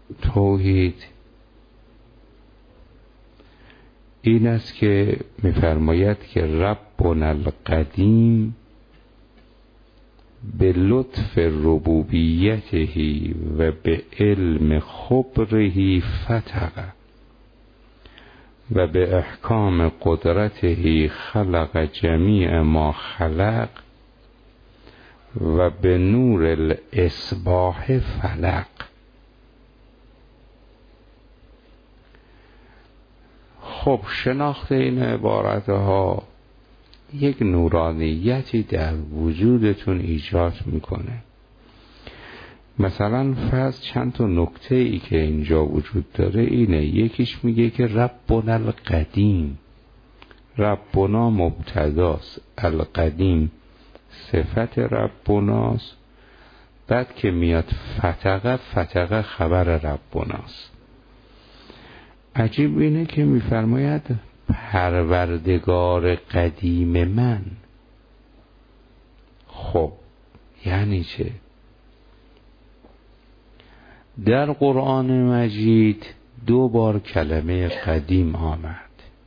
توحید این است که می‌فرماید که ربنا القدیم به لطف ربوبیته و به علم خبره فتق و به احکام قدرته خلق جمیع ما خلق و به نور الاصباح فلق. خب شناخت این عبارتها یک نورانیتی در وجودتون ایجاد میکنه. مثلا فرض چند تا نکته ای که اینجا وجود داره اینه. یکیش میگه که ربنا القدیم، ربنا مبتداست، القدیم صفت ربناست، بعد که میاد فتقه خبر ربناست. عجیب اینه که میفرماید پروردگار قدیم من. خب یعنی چه؟ در قرآن مجید 2 بار کلمه قدیم آمد.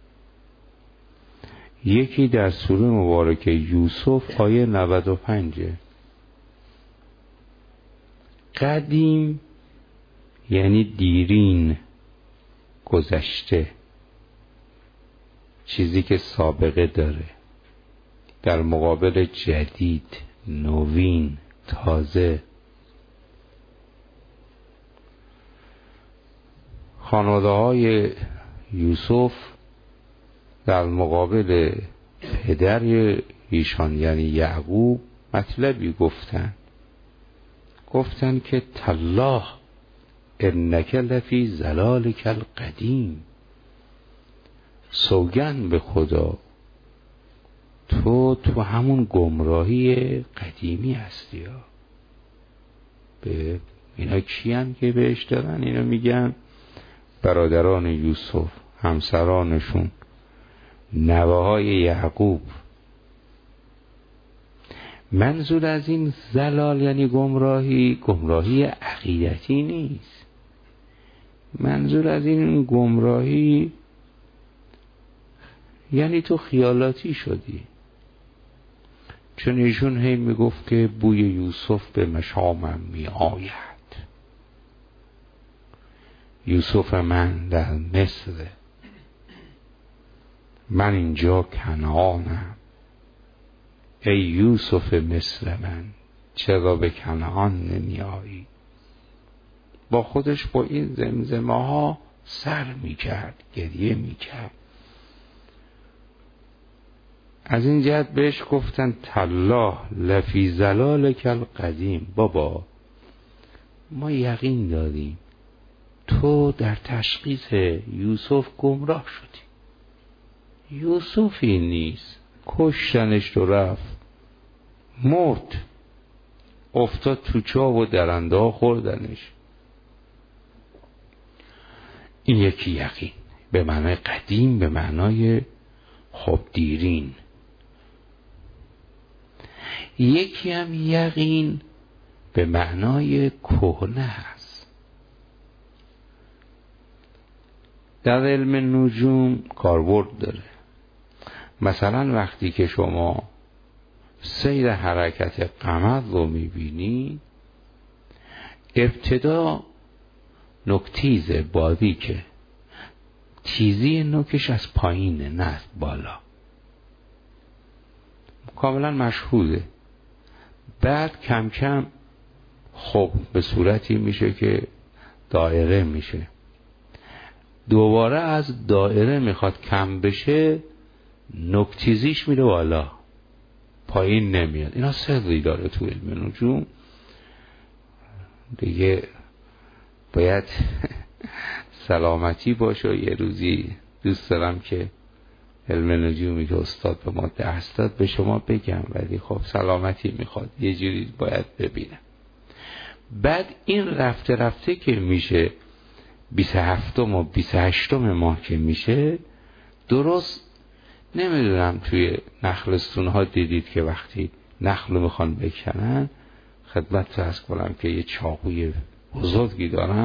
یکی در سوره مبارکه یوسف آیه 95. قدیم یعنی دیرین، گذشته، چیزی که سابقه داره، در مقابل جدید، نوین، تازه. خانواده های یوسف در مقابل پدر ایشان یعنی یعقوب مطلبی گفتن که تالله انک لفی ضلالک القدیم، سوگند به خدا تو همون گمراهی قدیمی هستی. به اینا کیان که بهش دارن؟ اینا میگن برادران یوسف، همسرانشون، نوه‌های یعقوب. منظور از این ضلال یعنی گمراهی عقیدتی نیست. منظور از این گمراهی یعنی تو خیالاتی شدی. چون ایشون هی میگفت که بوی یوسف به مشامم می آید، یوسف من در مصر، من اینجا کنعانم، ای یوسف مصر من چرا به کنعان نمی آیی؟ با خودش با این زمزمه ها سر می کرد، گریه می کرد. از این جهت بهش گفتن تالله لفی ضلالک القدیم. بابا ما یقین داریم تو در تشخیص یوسف گمراه شدی. یوسفی نیست، کشتنش تو رفت، مرد، افتاد تو چاه و درنده ها خوردنش. این یکی یقین به معنای قدیم، به معنای خب دیرین. یکی هم یقین به معنای کهنه هست. در علم نجوم کاربرد داره. مثلا وقتی که شما سیر حرکت قمر رو میبینی، ابتدا نوک‌تیز بادی که تیزی نوکش از پایینه نه از بالا، کاملا مشهوده. بعد کم کم خب به صورتی میشه که دایره میشه، دوباره از دایره میخواد کم بشه، نوک‌تیزیش میره بالا، پایین نمیاد. اینا سری داره تو علم نجوم دیگه. باید سلامتی باشه. یه روزی دوست دارم که علم نجومی که استاد به ما درس داد به شما بگم، ولی خب سلامتی میخواد، یه جوری باید ببینم. بعد این رفته رفته که میشه 27 و 28 ماه که میشه، درست نمیدونم توی نخلستون ها دیدید که وقتی نخل رو میخوان بکنن، خدمت رو از کنم که یه چاقوی بزرگی دارن،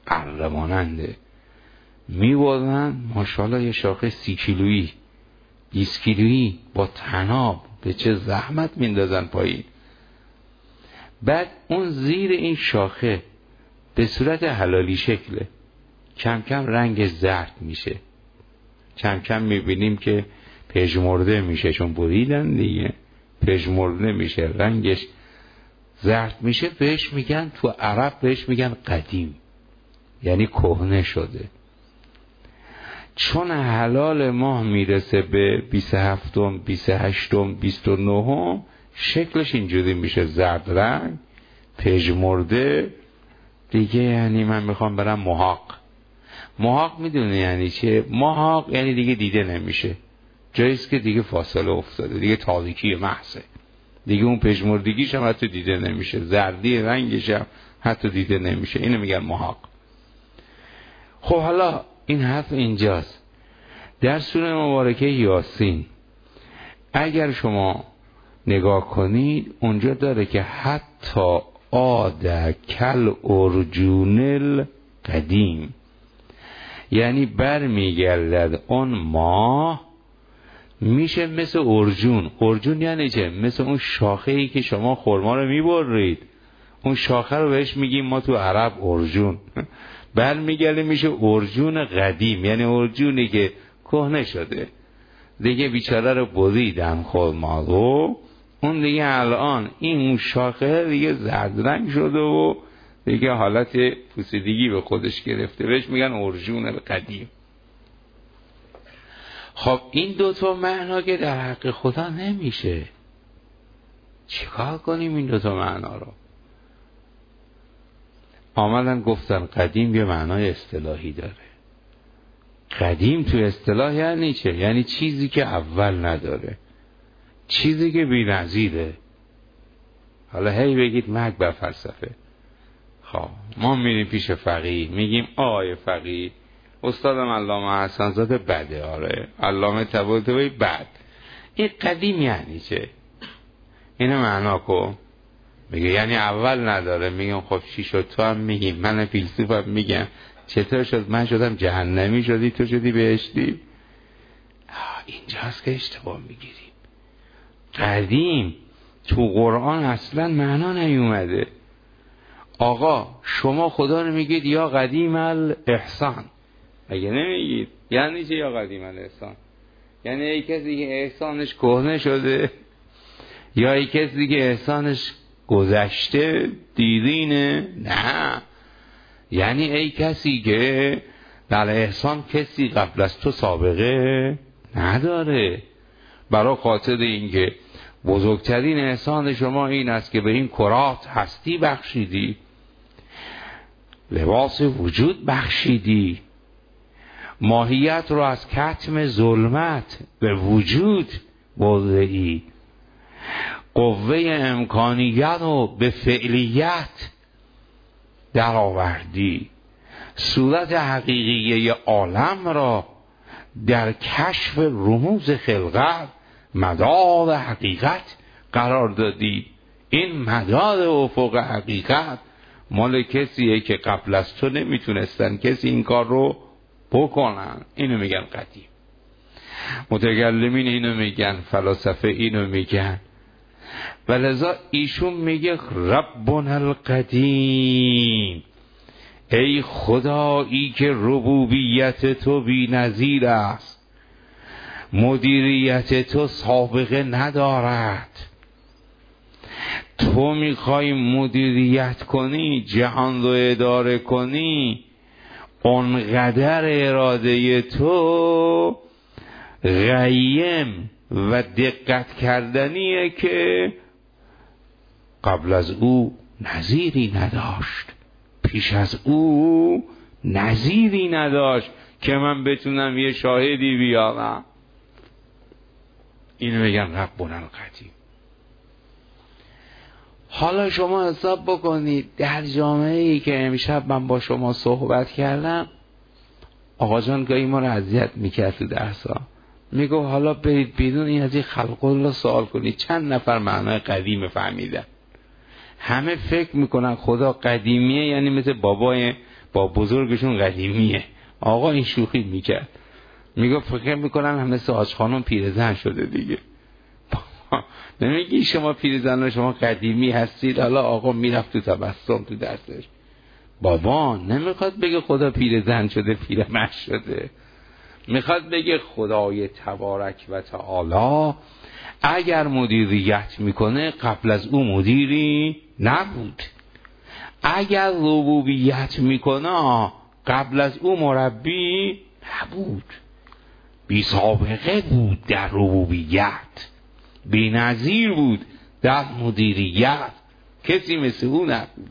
اره ماننده، میبردن ماشاءالله یه شاخه 30 کیلویی 20 کیلویی با طناب به چه زحمت میندازن پایین. بعد اون زیر این شاخه به صورت حلالی شکله، کم کم رنگش زرد میشه، کم کم میبینیم که پژمرده میشه، چون بریدن دیگه پژمرده میشه، رنگش زرد میشه. بهش میگن تو عرب بهش میگن قدیم، یعنی کهنه شده. چون حلال ماه میرسه به 27م 28م 29م شکلش اینجوری میشه، زرد رنگ پژمرده دیگه. یعنی من میخوام برم محاق. محاق میدونه یعنی چه؟ محاق یعنی دیگه دیده نمیشه، جاییست که دیگه فاصله افتاده، دیگه تاریکی محضه، دیگه اون پژمردگیش هم حتی دیده نمیشه، زردی رنگش هم حتی دیده نمیشه. اینو میگن محاق. خب حالا این حرف اینجاست. در سوره مبارکه یاسین اگر شما نگاه کنید اونجا داره که حتی عاد کل ارجون القدیم، یعنی برمیگردد اون ماه میشه مثل ارجون. ارجون یعنی چه؟ مثل اون شاخه ای که شما خرما رو میبرید، اون شاخه رو بهش میگیم ما تو عرب ارجون. برمیگرده میشه ارجون قدیم، یعنی ارجونی که کهنه شده دیگه، بیچاره رو بریدن خرما رو، اون دیگه الان این اون شاخه دیگه زرد رنگ شده و دیگه حالت پوسیدگی به خودش گرفته، بهش میگن ارجون قدیم. خب این دوتا معنا که در حق خدا نمیشه، چیکار کنیم این دوتا معنا رو؟ آمدن گفتن قدیم یه معنای اصطلاحی داره. قدیم تو اصطلاح یعنی چه؟ یعنی چیزی که اول نداره، چیزی که بی‌نظیره. حالا هی بگید مرگ بر فلسفه. خب ما میریم پیش فقیه میگیم آقای فقیه، استادم علامه حسن زاده بده، آره علامه طباطبایی بد، این قدیم یعنی چه؟ اینو معنا کن. میگه یعنی اول نداره. میگم خب چی شد؟ تو هم میگی، من فیلسوفم میگم چطور شد من شدم جهنمی شدی تو شدی بهشتی؟ اینجاست که اشتباه میگیریم. قدیم تو قرآن اصلا معنا نیومده. آقا شما خدا رو میگید یا قدیم الاحسان، مگه نمیگید؟ یعنی چه یا قدیم الاحسان؟ یعنی ای کسی که احسانش کهنه شده، یا ای کسی که احسانش گذشته دیرینه؟ نه، یعنی ای کسی که در احسان کسی قبل از تو سابقه نداره. برای خاطر اینکه بزرگترین احسان شما این است که به این کرات هستی بخشیدی، لباس وجود بخشیدی، ماهیت رو از کتم ظلمت به وجود برده‌ای، قوه امکانیت رو به فعلیت در آوردی، صورت حقیقی عالم را در کشف رموز خلقت مدار حقیقت قرار دادی. این مدار افق حقیقت مال کسیه که قبل از تو نمیتونستن کسی این کار رو بکنن. اینو میگن قدیم. متکلمین اینو میگن، فلاسفه اینو میگن. ولذا ایشون میگه ربنا القدیم، ای خدایی که ربوبیت تو بی نظیر است، مدیریت تو سابقه ندارد. تو میخوای مدیریت کنی، جهان رو اداره کنی، اونقدر اراده تو قیم و دقت کردنیه که قبل از او نظیری نداشت، پیش از او نظیری نداشت که من بتونم یه شاهدی بیارم. اینو میگن ربنا القدیم. حالا شما حساب بکنید در جامعه‌ای که امشب من با شما صحبت کردم، آقا جان گاهی ما رو اذیت میکرد تو درسا، میگو حالا برید بیرون این از این خلق الله سوال کنید چند نفر معنای قدیم فهمیدن. همه فکر میکنن خدا قدیمیه یعنی مثل بابای با بزرگشون قدیمیه. آقا این شوخی میکرد، میگه فکر میکنن هم مثل حاج خانم پیرزن شده دیگه. نمیگی شما پیرزن و شما قدیمی هستید. حالا آقا میرفت تو تبسم تو درسش. بابا نمیخواد بگه خدا پیرزن شده پیرمرد شده، میخواد بگه خدای تبارک و تعالی اگر مدیریت میکنه قبل از او مدیری نبود، اگر ربوبیت میکنه قبل از او مربی نبود، بی سابقه بود در ربوبیت، بی نظیر بود در مدیریت، کسی مثل او نبود.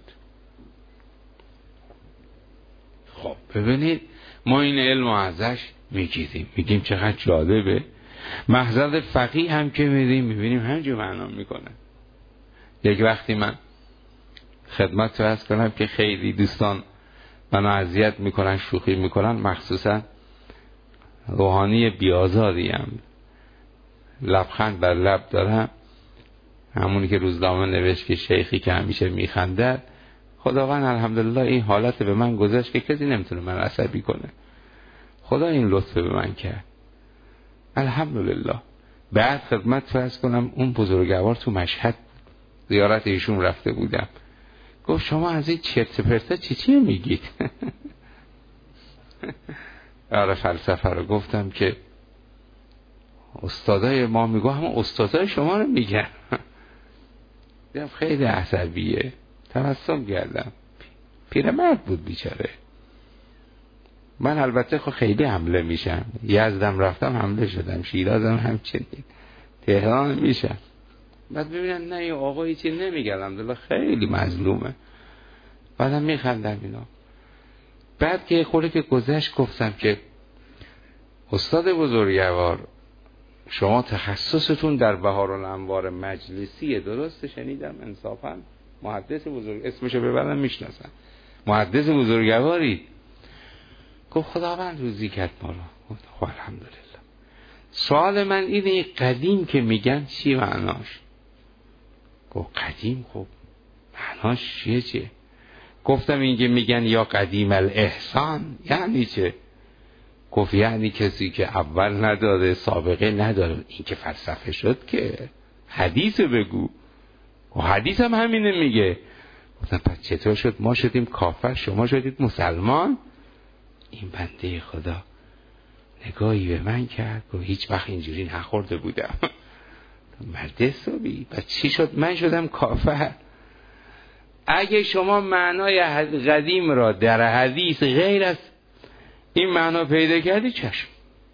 خب ببینید ما این علم ازش میگیریم، میگیم چقدر جالبه. محضر فقیه هم که میبینیم همینجور معنا میکنه. یک وقتی من خدمت رو عرض کنم که خیلی دوستان منو اذیت میکنن، شوخی میکنن، مخصوصا روحانی بیازاری هم، لبخند بر لب دارم، همونی که روزنامه نوشت که شیخی که همیشه میخندد. خداوند الحمدلله این حالت به من گذاشت که کسی نمیتونه من عصبی کنه. خدا این لطف به من کرد الحمدلله. بعد خدمت فرض کنم اون بزرگوار تو مشهد زیارت ایشون رفته بودم، گفت شما از این چرت پرتا چی میگید؟ آره فلسفه رو گفتم که استادای ما میگو همون استادای شما رو میگن. دیدم خیلی عصبیه، تبسم کردم. پیرمرد بود بیچاره. من البته خیلی حمله میشم، یزدم رفتم حمله شدم، شیرازم همچنین، تهران میشم. بعد ببینن نه یه آقایی چی نمیگه الحمدلله خیلی مظلومه، بعدم میخندم اینا. بعد که خوره که گذشت گفتم که استاد بزرگوار شما تخصصتون در بهارالانوار مجلسیه، درسته؟ شنیدم انصافا محدث بزرگ، اسمشو ببرم میشناسن، محدث بزرگواری. گفت خداوند روزی کرد ما رو. خب الحمدلله. سوال من اینه قدیم که میگن چی معناش؟ گفت قدیم خب معناش چیه؟ گفتم این که میگن یا قدیم الاحسان یعنی چه؟ گفت یعنی کسی که اول نداره سابقه نداره. این که فلسفه شد که حدیث بگو. و حدیث هم همینه میگه. گفتم پس چطور شد ما شدیم کافر شما شدید مسلمان؟ این بنده خدا نگاهی به من کرد و هیچ وقت اینجوری نخورده بودم. مرد حسابی پس چی شد من شدم کافر؟ اگه شما معنای قدیم را در حدیث غیر از این معنا پیدا کردی چشم.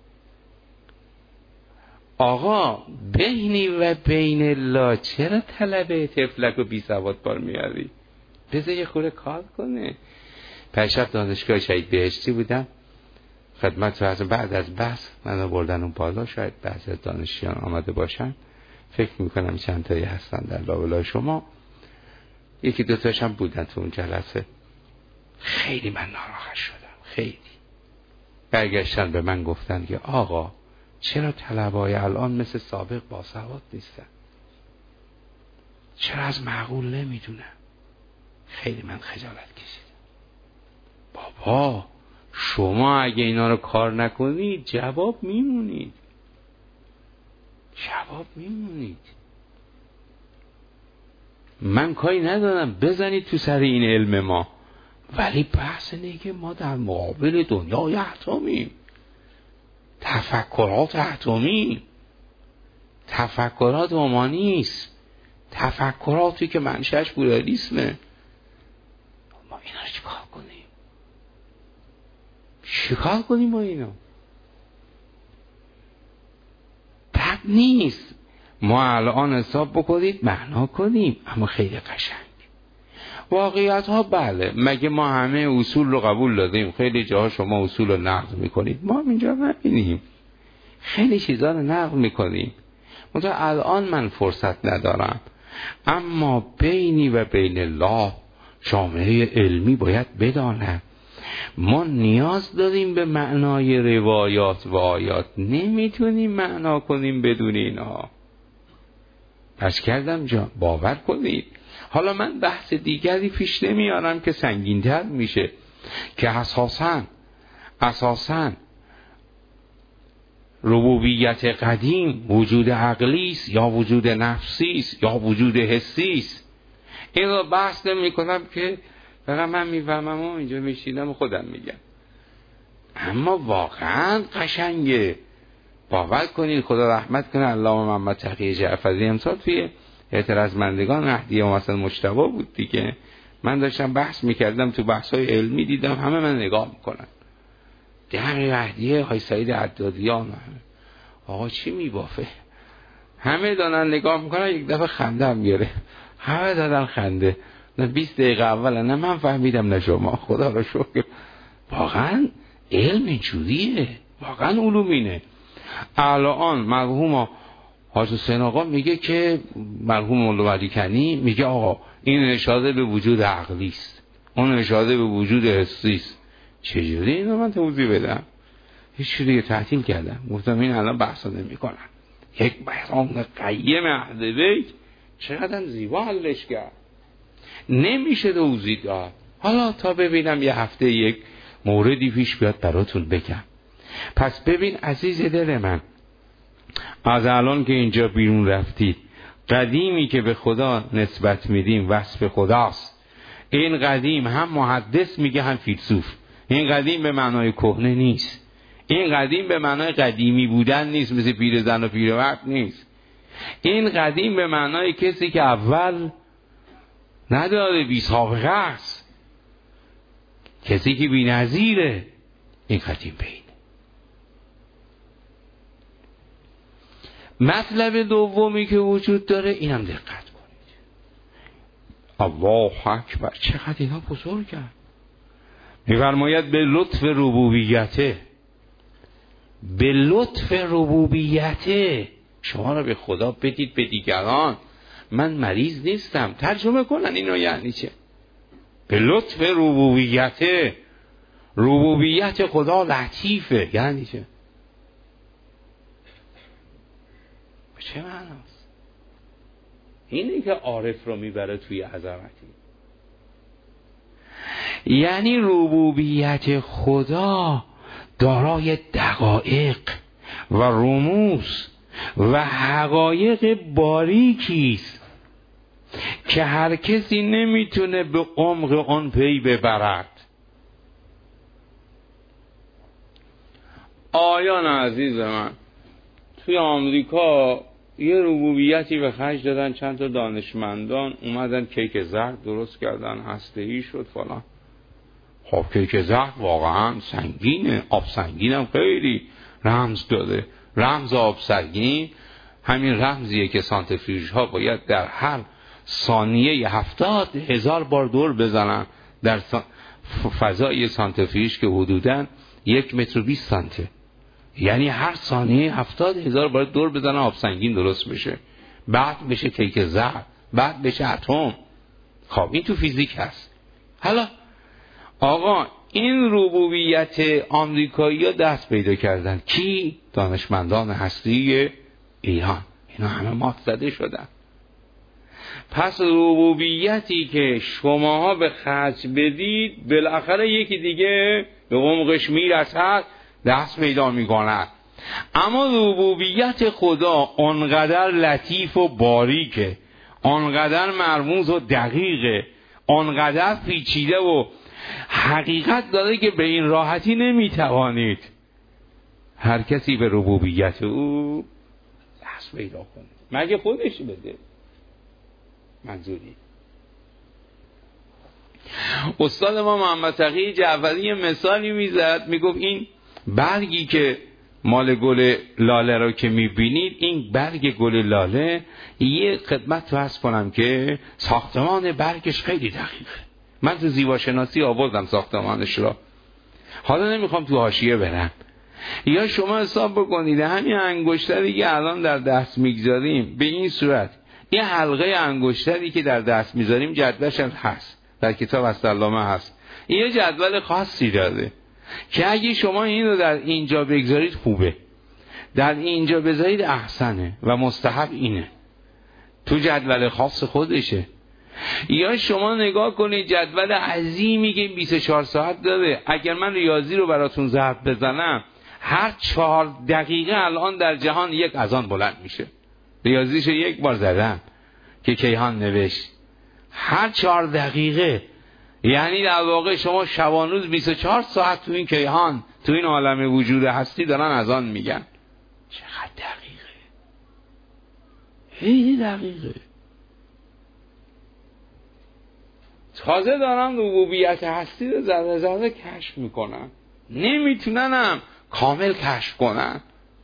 آقا بینی و بین الله چرا طلبه تفلک و بی سواد بار میاری؟ بذار یه خوره کار کنه. پشت دانشگاه شهید بهشتی بودم، خدمت رو بعد از بحث من بردن اون بالا، شاید بعضی از دانشجویان آمده باشن، فکر میکنم چند تایی هستن در لابلای شما، یکی دو تاش هم بودن تو اون جلسه. خیلی من ناراحت شدم، خیلی. برگشتن به من گفتن که آقا چرا طلبای الان مثل سابق باسواد نیستن؟ چرا از معقول نمیدونن؟ خیلی من خجالت کشیدم. بابا شما اگه اینا رو کار نکنید جواب میمونید. من کاری ندارم بزنید تو سر این علم ما، ولی بحث اینه که ما در مقابل دنیای اتمی، تفکرات اتمی، تفکرات اومانیست، تفکراتی که منشأش بورالیسمه، ما اینا رو چیکار کنیم ما اینا؟ بد نیست ما الان حساب بکنید معنا کنیم، اما خیلی قشنگ. واقعیت ها بله، مگه ما همه اصول رو قبول دادیم؟ خیلی جاها شما اصول رو نقض میکنید، ما اینجا نبینیم خیلی چیزا رو نقض میکنیم. منتها الان من فرصت ندارم، اما بینی و بین الله جامعه علمی باید بداند ما نیاز داریم به معنای روایات و آیات، نمیتونیم معنا کنیم بدون اینا. پس کردم جان باور کنید. حالا من بحث دیگری پیش نمیارم که سنگین‌تر میشه. که اساساً ربوبیت قدیم وجود عقلی است یا وجود نفسی است یا وجود حسی است. این رو بحث نمی کنم که فقط من میفهمم و اینجا میشینم و خودم میگم. اما واقعا قشنگه. باور کنید، خدا رحمت کنه علامه محمد تقی جعفری امسال توی اعتراضمندگان مهدیه و مثلا مجتبی بود دیگه، من داشتم بحث میکردم، تو بحث‌های علمی دیدم همه من نگاه میکنن، در مهدیه های سعید عدادیان آقا چی میبافه، همه دارن نگاه میکنن. یک دفعه خنده هم گره، همه دادن خنده. نه 20 دقیقه اول نه من فهمیدم نه شما، خدا رو شکر. واقعا علم اینجوریه، واقعا علوم اینه. الان مرحوم حاج حسین آقا میگه که مرحوم مولا علی کنی میگه آقا این اشاره به وجود عقلی است، اون اشاره به وجود حسی است. چجوری اینو من توضیح بدم؟ هیچ چیزی تعطیل کردم، گفتم این الان بحثا نمی‌کنم. یک بحثان قیم اهل بیت چقدر زیبا حلش کرد، نمیشه توضیح داد. حالا تا ببینم یه هفته یک موردی پیش بیاد براتون بگم. پس ببین عزیز دل من، از الان که اینجا بیرون رفتید، قدیمی که به خدا نسبت میدیم وصف خداست. این قدیم هم محدث میگه هم فیلسوف. این قدیم به معنای کهنه نیست، این قدیم به معنای قدیمی بودن نیست، مثل پیرزن و پیرمرد نیست. این قدیم به معنای کسی که اول نداره، بی سابقه است، کسی که بی نظیره. این قدیم به این. مطلب دومی که وجود داره اینم دقت کنید. الله اکبر، چقدر اینا بزرگه. می‌فرماید به لطف ربوبیته، به لطف ربوبیته شما رو به خدا بدید به دیگران. من مریض نیستم، ترجمه کنن اینو یعنی چه؟ به لطف ربوبیته، ربوبیت خدا لطیفه یعنی چه؟ چه معناست؟ اینه که عارف رو میبره توی عظمتی. یعنی ربوبیت خدا دارای دقایق و رموز و حقایق باریکی است که هر کسی نمیتونه به عمق آن پی ببرد. آیان عزیز من، توی آمریکا یه ربوبیتی به خرج دادن، چند تا دانشمندان اومدن کیک زرد درست کردن، هسته‌ای شد فلان. خب کیک زرد واقعا سنگینه، آب سنگینم خیلی رمز داده. رمز آب سنگین همین رمزیه که سانتریفیوژ ها باید در هر ثانیه 70,000 بار دور بزنن در فضای سانتریفیوژ که حدوداً 1 متر و 20 سانته. یعنی هر ثانیه 70,000 بار دور بزنن آب سنگین درست بشه، بعد بشه کیک زرد، بعد بشه اتم. خب این تو فیزیک هست. حالا آقا این ربوبیت آمریکایی ها دست پیدا کردن. کی؟ دانشمندان هستی ایران. اینا همه مات زده شدن. پس ربوبیتی که شماها به خرج بدید بالاخره یکی دیگه به عمقش میرسد، دست پیدا میکند. اما ربوبیت خدا آنقدر لطیف و باریکه، آنقدر مرموز و دقیقه، آنقدر پیچیده و حقیقت داره که به این راحتی نمیتوانید هر کسی به ربوبیت او دست پیدا کنه مگه خودش بده. منظوری استاد ما محمد تقی جعفری مثالی میزد، میگفت این برگی که مال گل لاله رو که میبینید، این برگ گل لاله یه خدمت فرض کنم که ساختمان برگش خیلی دقیقه. من تو زیباشناسی آوردم ساختمانش را، حالا نمیخوام تو حاشیه برم. یا شما حساب بکنید همین انگشتری که الان در دست میگذاریم به این صورت، این حلقه انگشتری که در دست میذاریم جدولش هست در کتاب علامه هست، این جدول خاصی داره که اگه شما این رو در اینجا بگذارید خوبه، در اینجا بذارید احسنه و مستحب اینه، تو جدول خاص خودشه. یا شما نگاه کنید جدول عظیمی که 24 ساعت داره. اگر من ریاضی رو براتون ضرب بزنم، هر 4 دقیقه الان در جهان یک اذان بلند میشه. ریاضیشو یک بار زدم که کیهان نوشت، هر 4 دقیقه، یعنی در واقع شما شبانروز 24 ساعت تو این کیهان، تو این عالم وجود هستی دارن اذان میگن. چقدر دقیقه، خیلی دقیقه. تازه دارن ربوبیت هستی رو ذره ذره کشف میکنن، نمیتوننم کامل کشف کنن.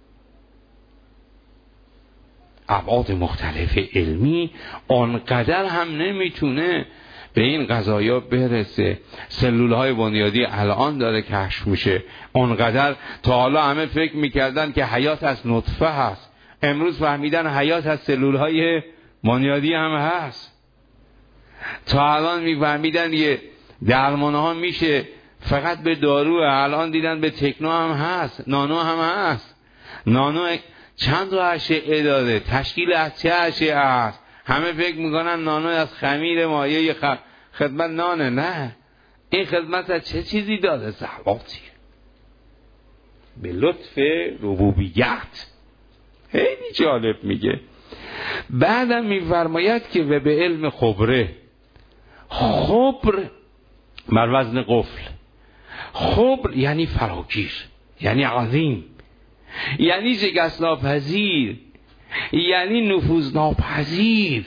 ابعاد مختلف علمی آنقدر هم نمیتونه به این قضایا برسه. سلولهای بنیادی الان داره کشف میشه. آنقدر تا حالا همه فکر میکردن که حیات از نطفه هست، امروز فهمیدن حیات از سلولهای بنیادی هم هست. تا الان میفهمیدن یه درمان ها میشه فقط به دارو، الان دیدن به تکنو هم هست، نانو هم هست. نانو چند تا اشعه داره، تشکیل از چه اشعه هست. همه فکر میکنن نانو از خمیر مایه خدمت نانه، نه، این خدمت از چه چیزی داره؟ ذراتی. به لطف ربوبیت. خیلی جالب میگه. بعدم میفرماید که و به علم خبره. خبر بر وزن قفل. خبر یعنی فراگیر، یعنی عظیم، یعنی شکست ناپذیر، یعنی نفوذ ناپذیر.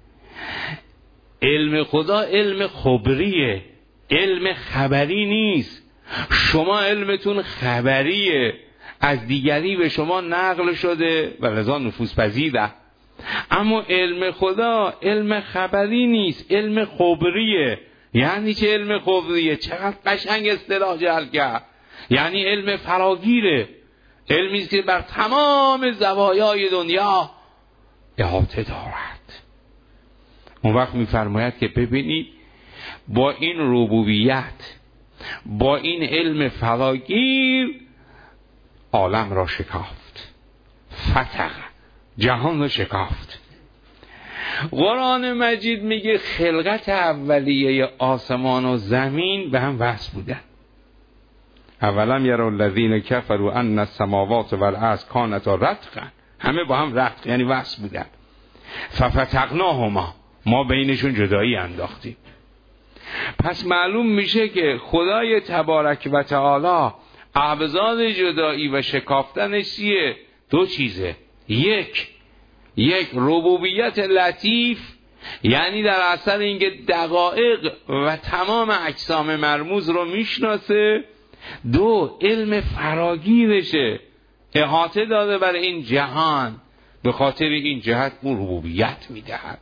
علم خدا علم خبریه، علم خبری نیست. شما علمتون خبریه، از دیگری به شما نقل شده و لذا نفوذ پذیره. اما علم خدا علم خبری نیست، علم خبریه. یعنی چه علم خبریه؟ چقدر قشنگ اصطلاح جعل کرد. یعنی علم فراگیره، علمی است که بر تمام زوایای دنیا احاطه دارد. اون وقت میفرماید که ببینید با این ربوبیت، با این علم فراگیر عالم را شکافت، فتح جهان را شکافت. قرآن مجید میگه خلقت اولیه آسمان و زمین به هم وصل بودن. اولم یروا الذین کفروا ان السماوات والارض کانتا رتقا، همه با هم رتق یعنی وصل بودن. ففتقناهما، ما بینشون جدایی انداختیم. پس معلوم میشه که خدای تبارک و تعالی ابزار جدایی و شکافتنش چیه؟ 2 چیزه. یک ربوبیت لطیف، یعنی در اثر اینکه دقایق و تمام اجسام مرموز رو میشناسه. 2 علم فراگیرشه، احاطه داده بر این جهان، به خاطر این جهت اون ربوبیت میدهد.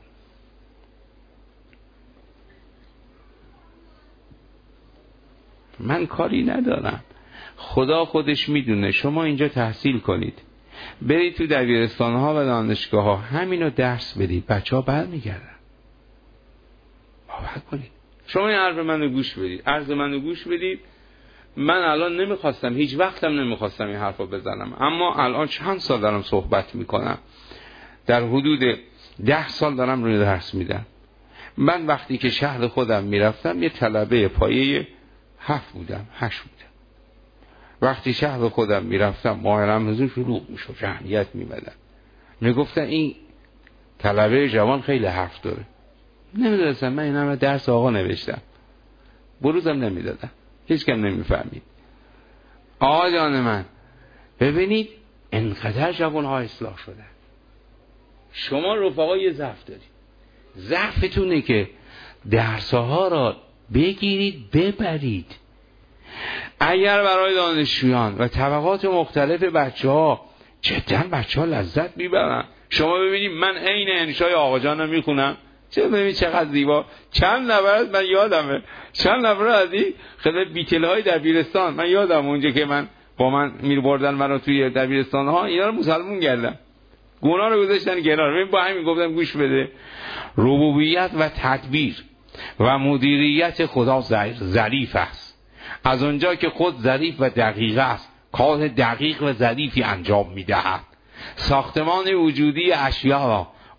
من کاری ندارم، خدا خودش میدونه. شما اینجا تحصیل کنید، برید تو دبیرستان ها و دانشگاه ها همینو درس بدید، بچه ها برمیگردن. باور کنید. شما این عرض منو گوش بدید. من الان نمیخواستم، هیچ وقتم نمیخواستم این حرفو بزنم، اما الان چند سال دارم صحبت میکنم، در حدود 10 سال دارم روی درس میدم. من وقتی که شهر خودم میرفتم یه طلبه پایه 7 بودم 8 بودم. وقتی شهر خودم میرفتم ماه رمضان شروع میشد، جمعیت میمدن، میگفتن این طلبه جوان خیلی حرف داره. نمیدونستم، من این همه درس آقا نوشتم، بروزم نمیدادم، هیچ کم نمیفهمید. آقا جان من ببینید انقدر جوانها اصلاح شدن. شما رفقا یه ضعف دارید، ضعفتونه که درسها را بگیرید ببرید. اگر برای دانشجویان و طبقات مختلف بچه‌ها، جدا بچه‌ها لذت میبرن. شما ببینید من عین انشای آقا جانو میخونم، چه ببینید چقدر زیبا. چند نفر من یادمه، چند نفر از این خیلی بیتل‌های دبیرستان من یادم، اونجا که من با من می‌بردن منو توی دبیرستان‌ها، اینا رو مسلمون کردن، گناه رو گذاشتن کنار. ببین با همین گفتم گوش بده، ربوبیت و تدبیر و مدیریت خدا ظریف است. از اونجا که خود ظریف و دقیق است، کار دقیق و ظریفی انجام می‌دهد. ساختمان وجودی اشیا را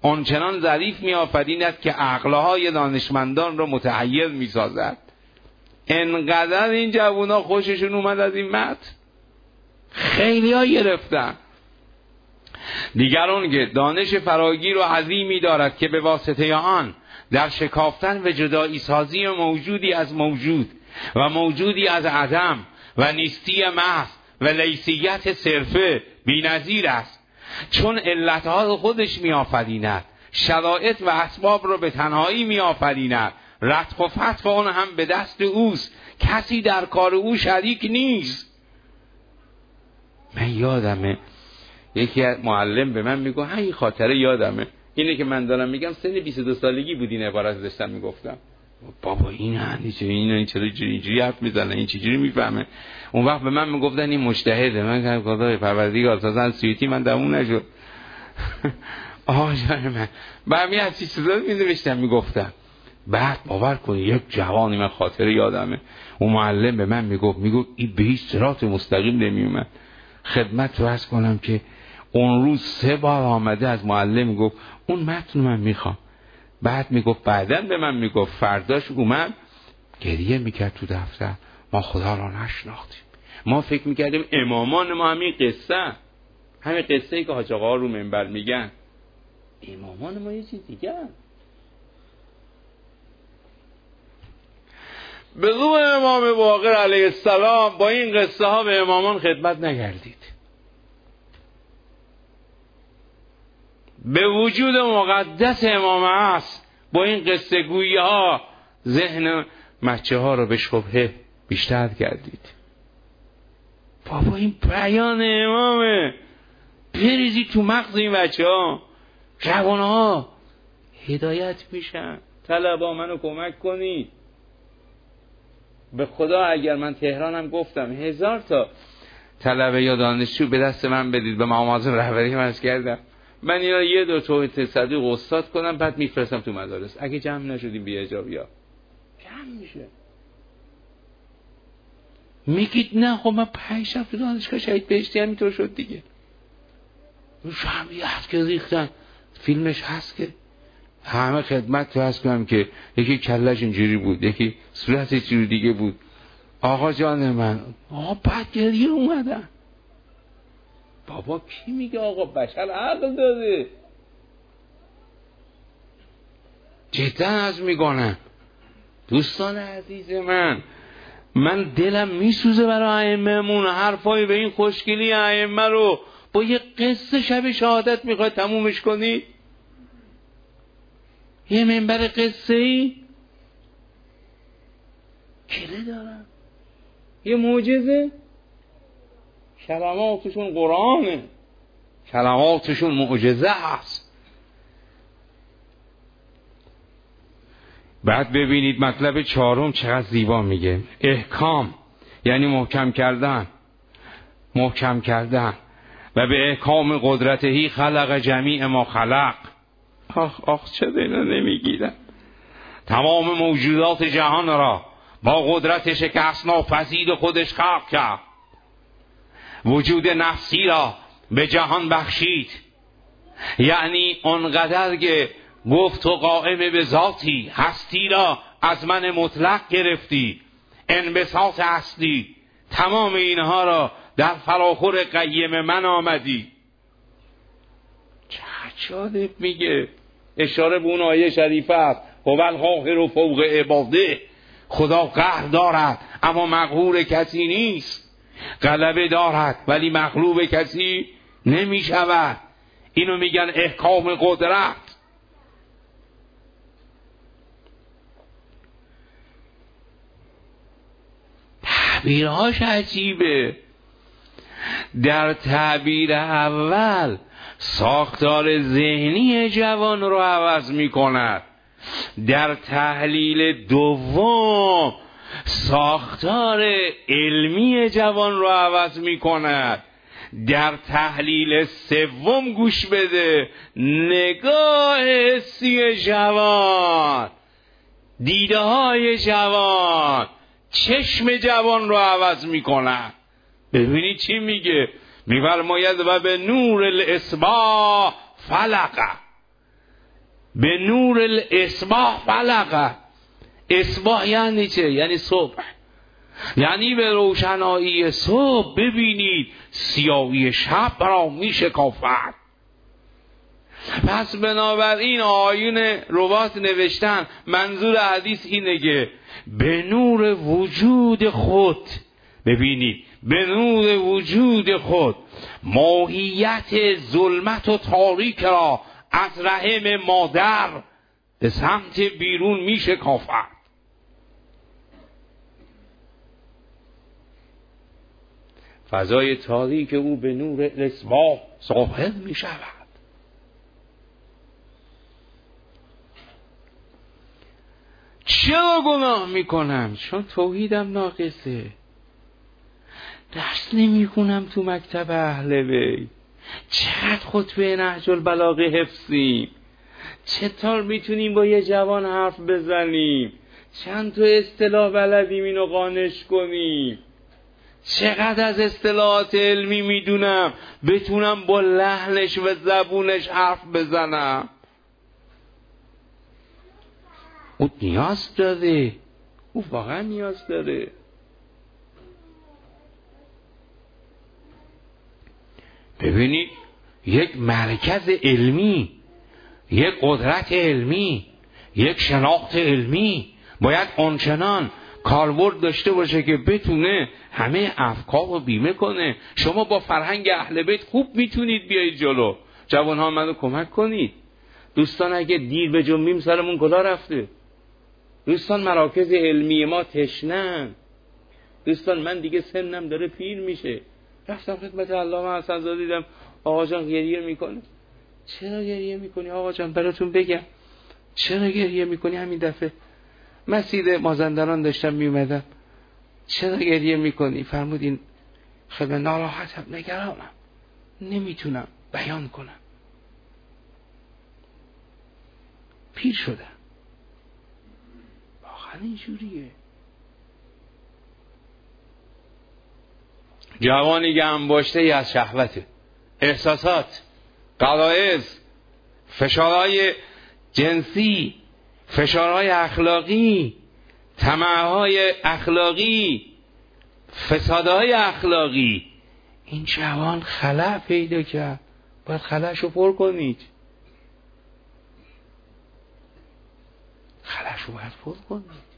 آنچنان ظریف می‌آفریند که عقلهای دانشمندان را متحیر می‌سازد. انقدر این جوونا خوششون اومد از این متن، خیلی ها گرفتن. دیگران که دانش فراگیر و عظیمی دارد که به واسطه آن در شکافتن و جدایی سازی موجودی از موجود و موجودی از عدم و نیستی محض و لیسیت صرفه بی‌نظیر است، چون علتها خودش می‌آفریند، شرایط و اسباب رو به تنهایی می‌آفریند، رتق و فتق اون هم به دست اوست، کسی در کار او شریک نیست. من یادمه یکی از معلم به من میگه، همین خاطره یادمه، اینه که من دارم میگم سن 22 سالگی بود این عبارت داشتم میگفتم. بابا این چرا اینجوری حرف میزنه، این چجوری میفهمه؟ اون وقت به من میگفتن این مجتهده. من گفتم خدای پروردگار اساسا سیوطی من دمون نشد. آقا جان من بعد از چیزا می‌نوشتم میگفتم. بعد باور کنی یک جوانی، من خاطره یادمه، اون معلم به من میگفت این به هیچ صراط مستقیم نمیومد. خدمت رو عرض کنم که اون روز 3 بار آمده از معلم میگفت اون متن من میخوام. بعد میگفت بعداً به من میگفت فرداش اومد گریه میکرد تو دفتر، ما خدا را نشناختیم، ما فکر میکردیم امامان ما همین قصه ای که حاج آقا رو منبر میگن، امامان ما یه چیز دیگه. به قول امام باقر علیه السلام با این قصه ها به امامان خدمت نگردید. به وجود مقدس امام است با این قصه گویی ها ذهن بچه ها رو به شبهه بیشتر کردید. بابا این بیان امامه، بریزی تو مغز این بچه ها، جوان ها هدایت میشن. طلبا منو کمک کنید. به خدا اگر من تهرانم گفتم 1000 تا طلبه یا دانشجو به دست من بدید، به معاذ رهبری من کردم، من اینا 1-2 توحید صدیق استاد کنم، بعد میفرستم تو مدارس. اگه جمع نشدیم بی اجابیا جمع میشه. میگید نه خب من 5 هفته دانشگاه شهید بهشتی همینطور شد دیگه. جمعیت که ریختن، فیلمش هست که همه خدمت تو هست کنم که یکی کلش اینجوری بود، یکی صورتش جوری دیگه بود. آقا جان من، آقا بعد گریه اومدن. بابا کی میگه آقا بشر عقل داره؟ جدا از میگنم دوستان عزیز من دلم میسوزه برای ائمه‌مون. حرفای به این خوشگلی ائمه رو با یه قصه شب شهادت میخواد تمومش کنی؟ یه منبر قصه ای کله دارن، یه معجزه، کلماتشون قرآنه، کلماتشون معجزه هست. بعد ببینید مطلب 4 چقدر زیبا میگه. احکام یعنی محکم کردن و به احکام قدرتهی خلق جمیع ما خلق. آخ چرا اینا نمیگیرن؟ تمام موجودات جهان را با قدرت شکست ناپذیر خودش خلق کرد. وجود نفسی را به جهان بخشید، یعنی اونقدر که گفت تو قائم به ذاتی، هستی را از من مطلق گرفتی، انبساط هستی، تمام اینها را در فراخور قیم من آمدی. چه جالب میگه، اشاره به اون آیه شریفه است، هو القاهر فوق عباده. خدا قهر دارد اما مقهور کسی نیست، غلبه دارد ولی مغلوب کسی نمی شود. اینو میگن احکام قدرت. تعبیرهاش عجیبه. در تعبیر اول ساختار ذهنی جوان رو عوض می کند، در تحلیل دوم ساختار علمی جوان رو عوض می کند، در تحلیل سوم گوش بده نگاه حسی جوان، دیده های جوان، چشم جوان رو عوض می کند. ببینید چی میگه، میفرماید و به نور الاصباح فلقه. به نور الاصباح فلقه. اصباح یعنی چه؟ یعنی صبح، یعنی به روشنایی صبح ببینید سیاهی شب را می شکافد. پس بنابراین آیون روات نوشتن منظور حدیث اینه که به نور وجود خود، ببینید به نور وجود خود ماهیت ظلمت و تاریک را از رحم مادر به سمت بیرون می شکافد. فضای تاریک او به نور اصباح ظاهر می شود. چرا گناه می کنم؟ چون توحیدم ناقصه. درس نمی کنم تو مکتب اهل بیت. چقدر خطبه نهج البلاغه حفظیم؟ چطور میتونیم با یه جوان حرف بزنیم؟ چند تا اصطلاح بلدیم اینو قانش کنیم؟ چقدر از اصطلاحات علمی میدونم بتونم با لحنش و زبونش حرف بزنم؟ او نیاز داره، او واقعا نیاز داره. ببینید یک مرکز علمی، یک قدرت علمی، یک شناخت علمی باید آنچنان کاربرد داشته باشه که بتونه همه افکار رو بیمه کنه. شما با فرهنگ اهل بیت خوب میتونید بیایید جلو. جوان ها منو کمک کنید. دوستان اگه دیر به جنبیم سرمون کلا رفته. دوستان مراکز علمی ما تشنن. دوستان من دیگه سنم داره پیر میشه. رفتم خدمت علامه حسن زاده دیدم آقا جان گریه میکنه. چرا گریه میکنی آقا جان؟ براتون بگم چرا گریه میکنی. همین دفعه مسجد مازندران داشتم میومدم. چرا گریه میکنی؟ فرمودین خیلی ناراحتم، نگرانم، نمیتونم بیان کنم، پیر شدم. واقعا اینجوریه. جوانی که انباشته ای از شهوته، احساسات، غرایز، فشارهای جنسی، فشارهای اخلاقی، طمعهای اخلاقی، فسادهای اخلاقی. این جوان خلأ پیدا کرد، باید خلأشو پر کنید. خلأشو باید پر کنید.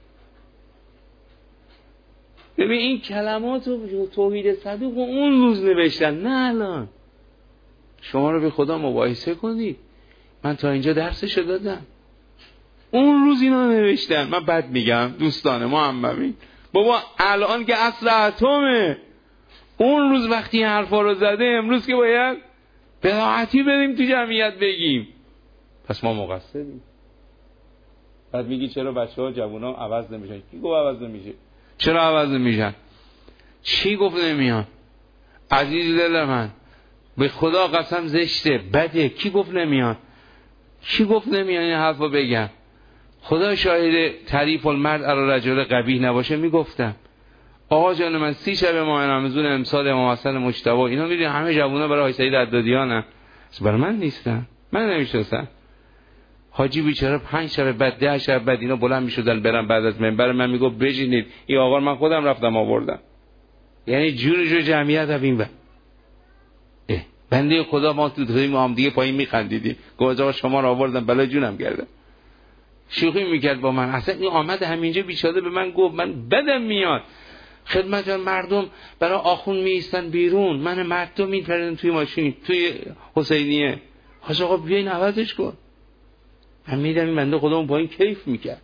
ببین این کلمات رو توحید صدوق اون روز نوشتن، نه الان. شما رو به خدا مباحثه کنید. من تا اینجا درسشو دادم، اون روز اینا نوشتن. من بد میگم دوستان محمدی بابا، الان که عصر اتمه. اون روز وقتی این حرفا رو زده، امروز که باید به راحتی بریم تو جمعیت بگیم. پس ما مقصریم. بعد میگی چرا بچه‌ها جوونا عوض نمیشن؟ کی گفت عوض نمیشه؟ چرا عوض نمیشن؟ چی گفت نمیان؟ عزیز دل من به خدا قسم زشته، بده. کی گفت نمیان؟ کی گفت نمیان این حرفو بگم؟ خدا شاهد تعریف المرد علی رجل قبیح نباشه میگفتم. آقا جان من 30 شب ماه رمضان امسال امام حسن مجتبی اینا میدونی همه جوونا برای سید عدادیانن، برای من نیستن. من نمیشناسم. حاجی بیچاره 5 شب بعد 10 شب بعد اینا بلند میشدن برن بعد از منبر من میگفت بشینید. این آقا من خودم رفتم آوردم. یعنی جونشو جمعیت این و بنده خدا ما تو داریم هم دیگه پایین میخندیدیم. گفت آقا شما رو آوردم بلا جونم گردم. شوخی میکرد با من. اصلا این آمد همینجا بیچاره به من گفت من بدم میاد خدمت مردم برای آخون میایستن بیرون، من مردم میپردن توی ماشین توی حسینیه. حاج آقا بیاین عوضش کن. من میدم این بنده خدا اون پایین کیف میکرد.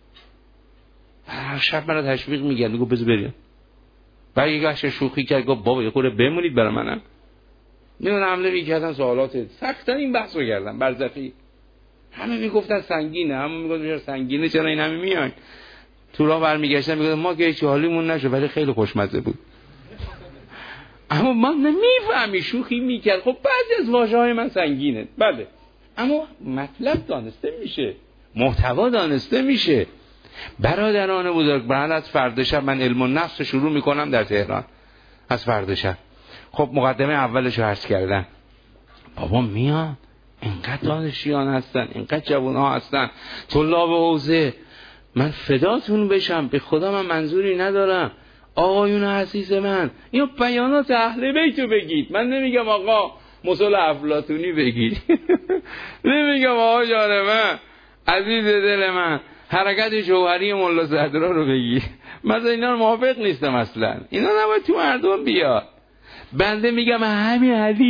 هر شب من رو تشویق میکرد، میگفت بذار بریم. بعد یه گاش شوخی کرد گفت بابا یه خورده بمونید برای منم. میون حمله میکردن سوالات سختن این بحث رو کردن برزخی. همه میگفتن سنگینه، همه میگفتن سنگینه چرا این همه میان. تو راه برمیگشتن میگفتن ما که هیچ حالیمون نشد ولی خیلی خوشمزه بود. اما من نمیفهمی شوخی میکرد. خب بعضی از واژه‌های من سنگینه بله، اما مطلب دانسته میشه، محتوا دانسته میشه. برادران بزرگ، بعد از فردا شب من علم النفس شروع میکنم در تهران. از فردا شب خب مقدمه اولش رو عرض کردم. بابا میان اینقدر دانشیان هستن، اینقدر جوان ها هستن، طلاب حوزه، من فداتون بشم، به خدا من منظوری ندارم. آقایون عزیز من، اینو بیانات اهل بیتو بگید. من نمیگم آقا مصول افلاطونی بگید نمیگم آقا جان من، عزیز دل من، حرکت جوهری ملا صدرا رو بگید. مثلا اینا رو موافق نیستم اصلا، اینا نباید تو مردم بیاد. بنده میگم همین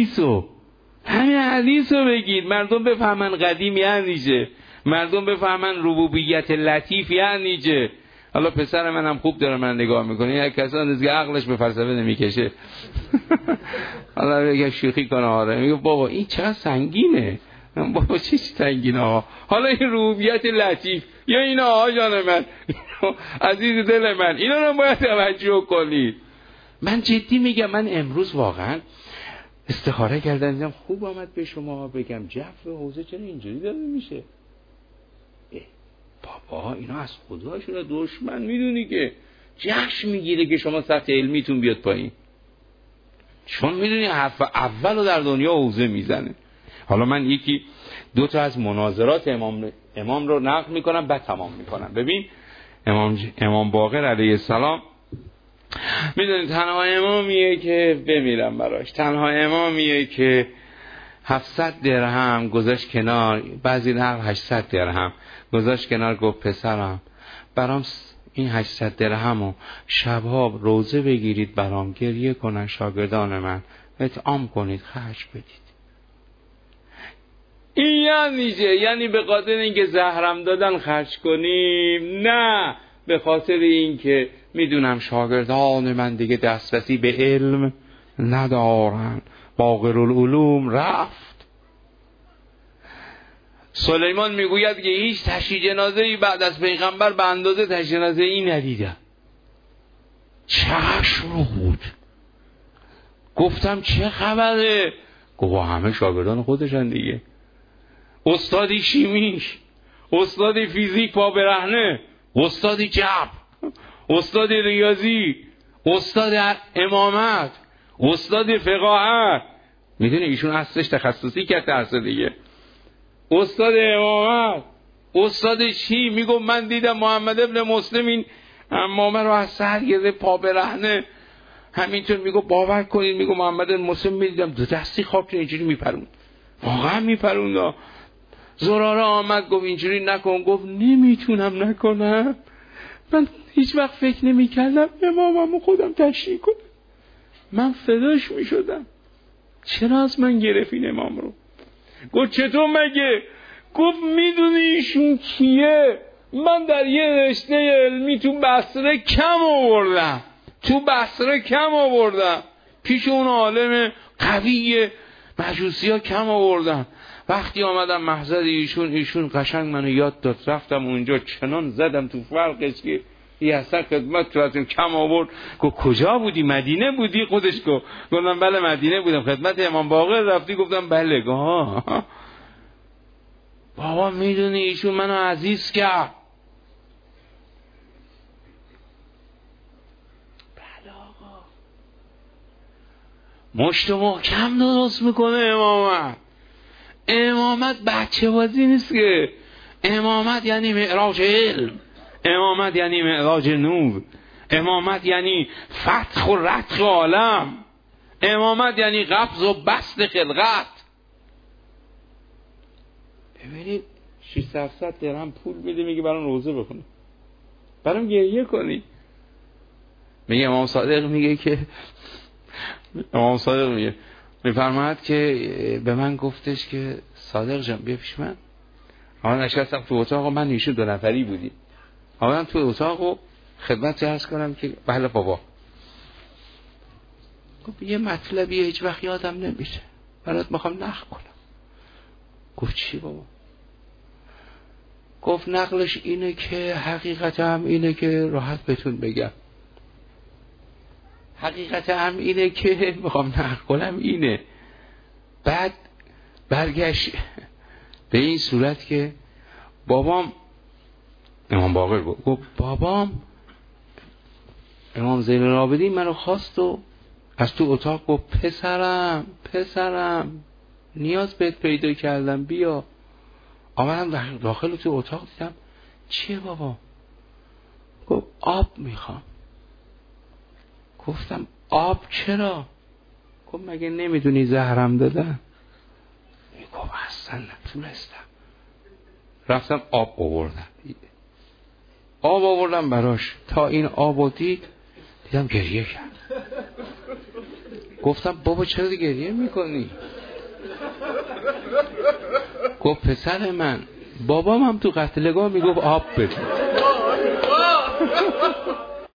حدیثو بگید، مردم بفهمن قدیم یعنی چه، مردم بفهمن ربوبیت لطیف یعنی چه. حالا پسر منم خوب داره من نگاه میکنه، یک کسان از که عقلش به فلسفه نمیکشه حالا بگه شوخی کنه، آره میگه بابا این چقدر سنگینه، بابا چی سنگینه ها، حالا این ربوبیت لطیف یا اینا آقا جان من عزیز دل من، اینا رو باید توجه کنید. من جدی میگم، من امروز واقعا استخاره کردم، دیدم خوب آمد به شما بگم جو حوزه چرا اینجوری داره میشه. بابا اینا از خداشون دشمن، میدونی که جشن میگیره که شما سطح علمیتون بیاد پایین، چون میدونی حرف اول رو در دنیا حوزه میزنه. حالا من یکی دو تا از مناظرات امام رو نقل میکنم بعد تمام میکنم. ببین امام باقر علیه السلام، میدونید تنها امامیه که بمیرم براش، تنها امامیه که 700 درهم گذاشت کنار، بعضی نقل 800 درهم گذاشت کنار، گفت پسرم برام این 800 درهمو شبها روزه بگیرید، برام گریه کنن شاگردان من، اطعام کنید، خرج بدید. این یعنی چه؟ یعنی به خاطر اینکه زهرم دادن خرج کنیم؟ نه، به خاطر اینکه میدونم شاگردان من دیگه دسترسی به علم ندارن، باقرالعلوم رفت. سلیمان میگوید که هیچ تشییع جنازه‌ای بعد از پیغمبر به اندازه تشییع جنازه‌ای ندیدم. چشم رو بود. گفتم چه خبره؟ گفت همه شاگردان خودشن دیگه، استادی شیمیش، استادی فیزیک پا برهنه، استادی جبر، استادی ریاضی، استاد امامت، استاد فقاهت. میدونی ایشون اصلش تخصصی کرد درس دیگه، استاد امامت، استاد چی؟ میگم من دیدم محمد ابن مسلم این امامه رو از سر گرفت پا برهنه، همینطور میگو باور کنید، میگو محمد ابن مسلم میدیدم دو دستی خواب که اینجوری میپرون، واقعا میپرون. زراره آمد گفت اینجوری نکن، گفت نمیتونم نکنم، من هیچ وقت فکر نمی کردم اماممو خودم تشریح کنم، من فداش می شدم، چرا از من گرفتین امام رو؟ گفت چطور مگه؟ گفت میدونی ایشون کیه؟ من در یه رشته علمی تو بصره کم آوردم، پیش اون عالم قوی مجوسی ها کم آوردم. وقتی آمدم محضر ایشون قشنگ منو یاد داد، رفتم اونجا چنان زدم تو فرقش که یه اصلا خدمت تو ازم کم آورد. گفت کجا بودی؟ مدینه بودی؟ خودش گفتم بله مدینه بودم. خدمت امام باقر رفتی؟ گفتم بله. بابا میدونی ایشون منو عزیز کرد. بله آقا، مشت محکم درست میکنه امامت بچه بازی نیست که. امامت یعنی معراج علم، امامت یعنی معراج نور، امامت یعنی فتح و رتق عالم، امامت یعنی قبض و بسط خلقت. ببینید 600 درهم پول بده، میگه برام روزه بخونه، برام گریه کنی. میگه امام صادق میگه میفرماید که به من گفتش که صادق جان بیا پیش من. آن نشستم تو اتاق، من ایشون دو نفری بودیم، آمدم تو اتاق و خدمت عرض کنم که بله بابا. گفت یه مطلبی هیچ وقت یادم نمیشه، برات میخوام نقل کنم. گفت چی بابا؟ گفت نقلش اینه که حقیقت هم اینه که راحت بهتون بگم، حقیقت هم اینه که میخوام نقل کنم اینه. بعد برگشت به این صورت که بابام، امام باقر گفت بابام امام زین العابدین منو خواست و از تو اتاق گفت پسرم نیاز بهت پیدا کردم، بیا. آمدم داخل تو اتاق، دیدم چیه بابا؟ گفت آب میخوام. گفتم آب چرا؟ گفت مگه نمیدونی زهرم دادن؟ گفت اصلا نتونستم. رفتم آب آوردم براش. تا این آبو دیدم گریه کرد. گفتم بابا چرا گریه میکنی؟ گفت پسر من، بابام هم تو قتلگاه میگفت آب بده.